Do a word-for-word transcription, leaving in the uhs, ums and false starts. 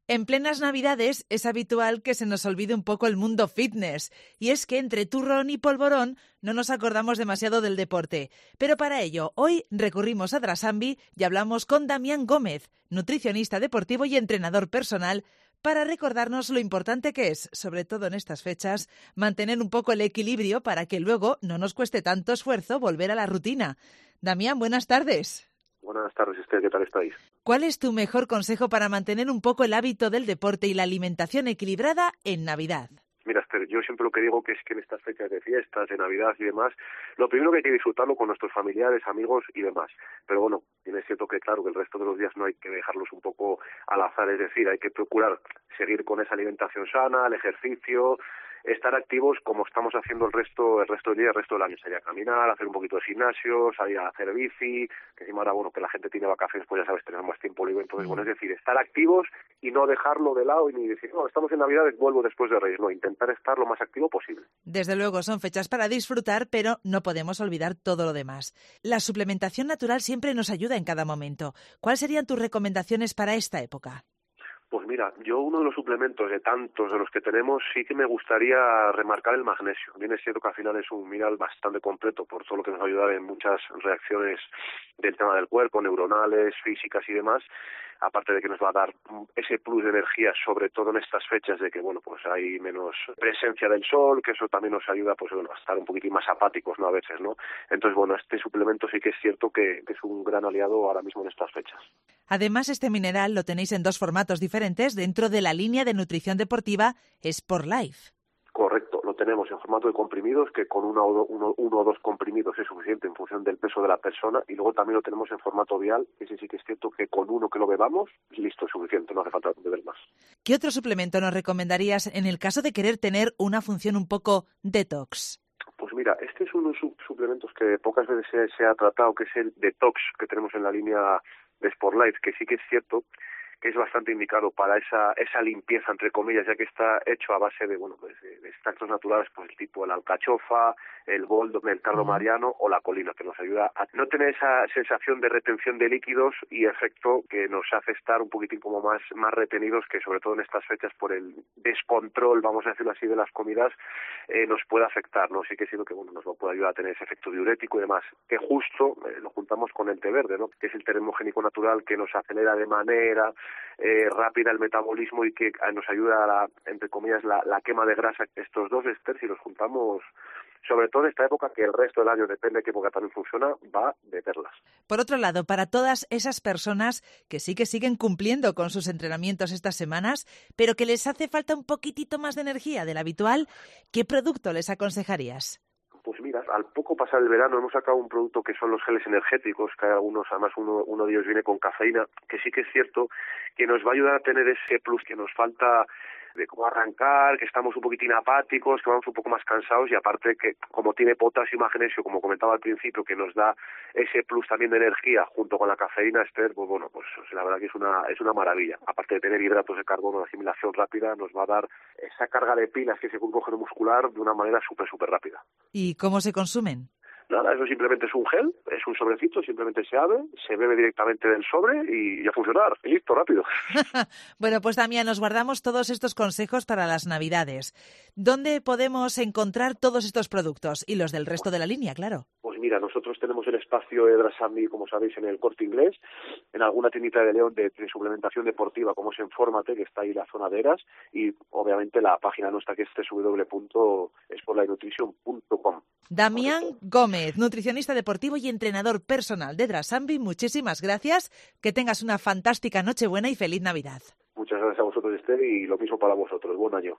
En plenas Navidades es habitual que se nos olvide un poco el mundo fitness, y es que entre turrón y polvorón no nos acordamos demasiado del deporte. Pero para ello, hoy recurrimos a Drasambi y hablamos con Damián Gómez, nutricionista deportivo y entrenador personal, para recordarnos lo importante que es, sobre todo en estas fechas, mantener un poco el equilibrio para que luego no nos cueste tanto esfuerzo volver a la rutina. Damián, buenas tardes. Buenas tardes, Esther, ¿qué tal estáis? ¿Cuál es tu mejor consejo para mantener un poco el hábito del deporte y la alimentación equilibrada en Navidad? Mira, Esther, yo siempre lo que digo que es que en estas fechas de fiestas, de Navidad y demás, lo primero que hay que disfrutarlo con nuestros familiares, amigos y demás. Pero bueno, es cierto que claro, que el resto de los días no hay que dejarlos un poco al azar, es decir, hay que procurar seguir con esa alimentación sana, el ejercicio, estar activos como estamos haciendo el resto el resto del día, el resto del año. Salir a caminar, hacer un poquito de gimnasio, salir a hacer bici, que encima ahora, bueno, que la gente tiene vacaciones, pues ya sabes, tenemos más tiempo libre. Entonces, bueno, es decir, estar activos y no dejarlo de lado y ni decir, no, estamos en Navidades, vuelvo después de Reyes. No, intentar estar lo más activo posible. Desde luego, son fechas para disfrutar, pero no podemos olvidar todo lo demás. La suplementación natural siempre nos ayuda en cada momento. ¿Cuáles serían tus recomendaciones para esta época? Pues mira, yo uno de los suplementos de tantos de los que tenemos sí que me gustaría remarcar el magnesio. Bien es cierto que al final es un mineral bastante completo por todo lo que nos ayuda en muchas reacciones del tema del cuerpo, neuronales, físicas y demás, aparte de que nos va a dar ese plus de energía, sobre todo en estas fechas de que, bueno, pues hay menos presencia del sol, que eso también nos ayuda, pues bueno, a estar un poquitín más apáticos, ¿no? A veces, ¿no? Entonces, bueno, este suplemento sí que es cierto que, que es un gran aliado ahora mismo en estas fechas. Además, este mineral lo tenéis en dos formatos diferentes dentro de la línea de nutrición deportiva Sport Life. Correcto, lo tenemos en formato de comprimidos, que con uno o, do, uno, uno o dos comprimidos es suficiente en función del peso de la persona, y luego también lo tenemos en formato vial, que ese sí que es cierto que con uno que lo bebamos, listo, es suficiente, no hace falta beber más. ¿Qué otro suplemento nos recomendarías en el caso de querer tener una función un poco detox? Pues mira, este es uno de los suplementos que pocas veces se, se ha tratado, que es el detox que tenemos en la línea de Sport Life, que sí que es cierto que es bastante indicado para esa esa limpieza, entre comillas, ya que está hecho a base de, bueno, pues de, de extractos naturales, pues tipo la alcachofa, el boldo, el cardo mariano o la colina, que nos ayuda a no tener esa sensación de retención de líquidos y efecto que nos hace estar un poquitín como más más retenidos, que sobre todo en estas fechas por el descontrol, vamos a decirlo así, de las comidas, eh, nos puede afectar, ¿no? Sí que es cierto que, bueno, nos puede ayudar a tener ese efecto diurético y demás, que justo eh, lo juntamos con el té verde, ¿no? Que es el termogénico natural que nos acelera de manera Eh, rápida el metabolismo y que nos ayuda a la, entre comillas, la, la quema de grasa. Estos dos esters, si los juntamos, sobre todo en esta época, que el resto del año, depende de qué época también funciona, va de perlas. Por otro lado, para todas esas personas que sí que siguen cumpliendo con sus entrenamientos estas semanas, pero que les hace falta un poquitito más de energía del habitual, ¿qué producto les aconsejarías? Pues mira, al poco pasar el verano hemos sacado un producto que son los geles energéticos, que hay algunos, además uno, uno de ellos viene con cafeína, que sí que es cierto que nos va a ayudar a tener ese plus que nos falta de cómo arrancar, que estamos un poquitín apáticos, que vamos un poco más cansados, y aparte que como tiene potasio y magnesio, como comentaba al principio, que nos da ese plus también de energía junto con la cafeína, Esther, pues bueno, pues la verdad que es una es una maravilla. Aparte de tener hidratos de carbono de asimilación rápida, nos va a dar esa carga de pilas que se glucógeno muscular de una manera súper, súper rápida. ¿Y cómo se consumen? Nada, eso simplemente es un gel, es un sobrecito, simplemente se abre, se bebe directamente del sobre y ya a funcionar. Y listo, rápido. Bueno, pues Damián, nos guardamos todos estos consejos para las Navidades. ¿Dónde podemos encontrar todos estos productos? Y los del resto de la línea, claro. Pues mira, nosotros tenemos el espacio de Drasambi, como sabéis, en el Corte Inglés, en alguna tiendita de León de, de suplementación deportiva, como es Infórmate, que está ahí la zona de Eras, y obviamente la página nuestra, que es doble u doble u doble u punto sportlife nutrition punto com. Damián Gómez, nutricionista deportivo y entrenador personal de Drasambi, muchísimas gracias. Que tengas una fantástica Nochebuena y feliz Navidad. Muchas gracias a vosotros, Esther, y lo mismo para vosotros. Buen año.